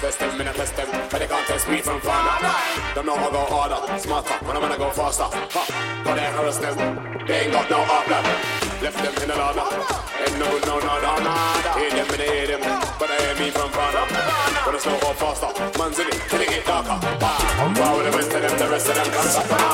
test them, me not test them. But they can't test me from far. Don't know how go harder, smarter, when I'm gonna go faster. Ha, but they harass them, they ain't got no outlet. Left them in the ladder, ain't no, nada. Hear them, and they hear them, but they hear me from far. When it's no go faster, man's in it, till it get darker. Wow, the rest of them come up.